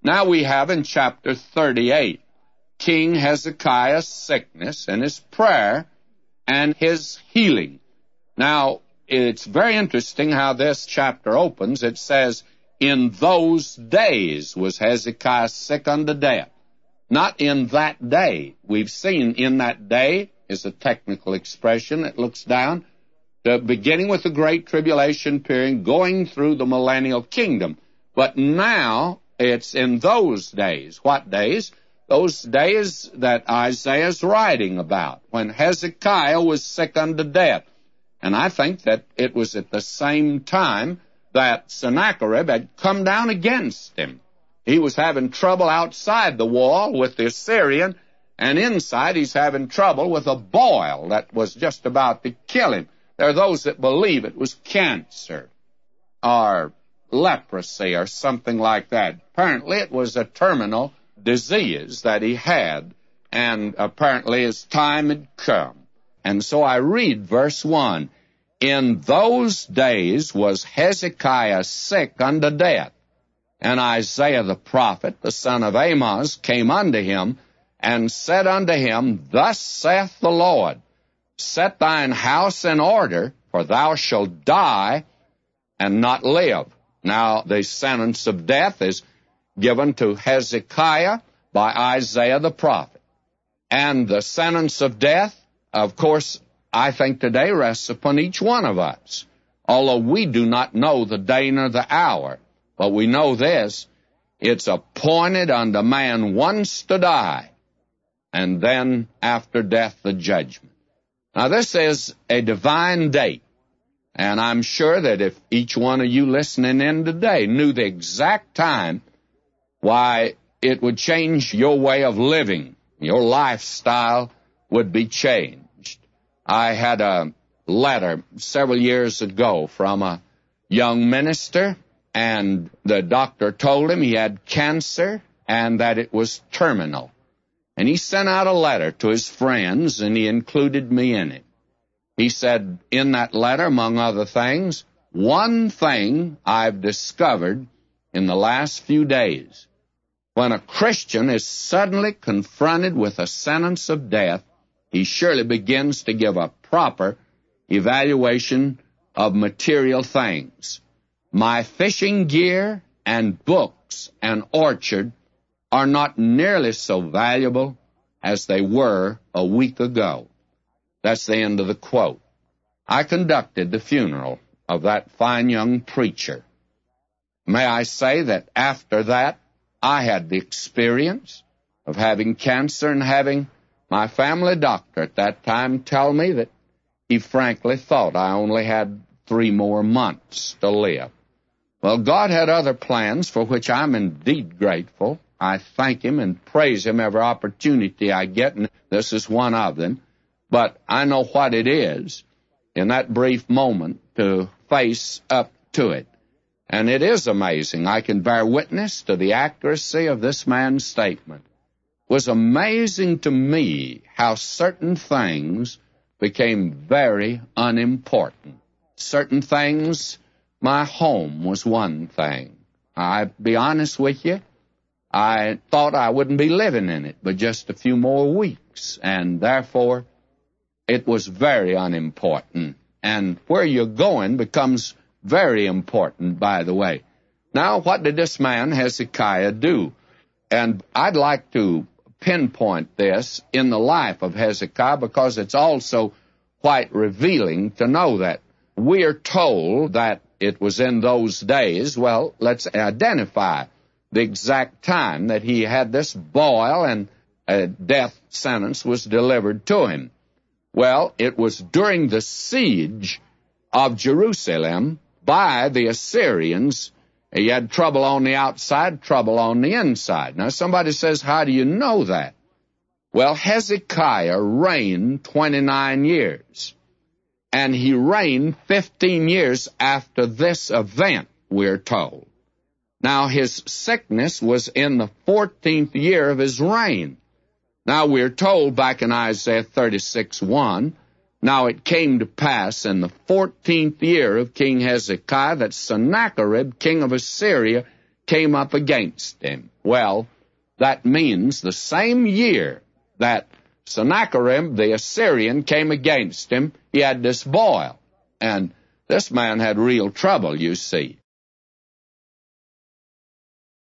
Now we have in chapter 38, King Hezekiah's sickness and his prayer and his healing. Now, it's very interesting how this chapter opens. It says, in those days was Hezekiah sick unto death. Not in that day. We've seen in that day is a technical expression. It looks down, beginning with the Great Tribulation period, going through the millennial kingdom. But now it's in those days. What days? Those days that Isaiah's writing about, when Hezekiah was sick unto death. And I think that it was at the same time that Sennacherib had come down against him. He was having trouble outside the wall with the Assyrian, and inside he's having trouble with a boil that was just about to kill him. There are those that believe it was cancer or leprosy or something like that. Apparently it was a terminal disease that he had, and apparently his time had come. And so I read verse 1. In those days was Hezekiah sick unto death, and Isaiah the prophet, the son of Amoz, came unto him, and said unto him, Thus saith the Lord, Set thine house in order, for thou shalt die and not live. Now the sentence of death is given to Hezekiah by Isaiah the prophet. And the sentence of death, of course, I think today rests upon each one of us, although we do not know the day nor the hour. But we know this, it's appointed unto man once to die, and then after death the judgment. Now this is a divine date, and I'm sure that if each one of you listening in today knew the exact time, why, it would change your way of living. Your lifestyle would be changed. I had a letter several years ago from a young minister, and the doctor told him he had cancer and that it was terminal. And he sent out a letter to his friends, and he included me in it. He said in that letter, among other things, one thing I've discovered in the last few days. When a Christian is suddenly confronted with a sentence of death, he surely begins to give a proper evaluation of material things. My fishing gear and books and orchard are not nearly so valuable as they were a week ago. That's the end of the quote. I conducted the funeral of that fine young preacher. May I say that after that, I had the experience of having cancer and having my family doctor at that time tell me that he frankly thought I only had 3 more months to live. Well, God had other plans for which I'm indeed grateful. I thank Him and praise Him every opportunity I get, and this is one of them. But I know what it is in that brief moment to face up to it. And it is amazing. I can bear witness to the accuracy of this man's statement. It was amazing to me how certain things became very unimportant. Certain things, my home was one thing. I'll be honest with you, I thought I wouldn't be living in it but just a few more weeks, and therefore it was very unimportant. And where you're going becomes very important, by the way. Now, what did this man Hezekiah do? And I'd like to pinpoint this in the life of Hezekiah because it's also quite revealing to know that. We're told that it was in those days. Well, let's identify the exact time that he had this boil and a death sentence was delivered to him. Well, it was during the siege of Jerusalem by the Assyrians. He had trouble on the outside, trouble on the inside. Now, somebody says, how do you know that? Well, Hezekiah reigned 29 years, and he reigned 15 years after this event, we're told. Now, his sickness was in the 14th year of his reign. Now, we're told back in Isaiah 36:1, now it came to pass in the 14th year of King Hezekiah that Sennacherib, king of Assyria, came up against him. Well, that means the same year that Sennacherib the Assyrian came against him, he had this boil. And this man had real trouble, you see.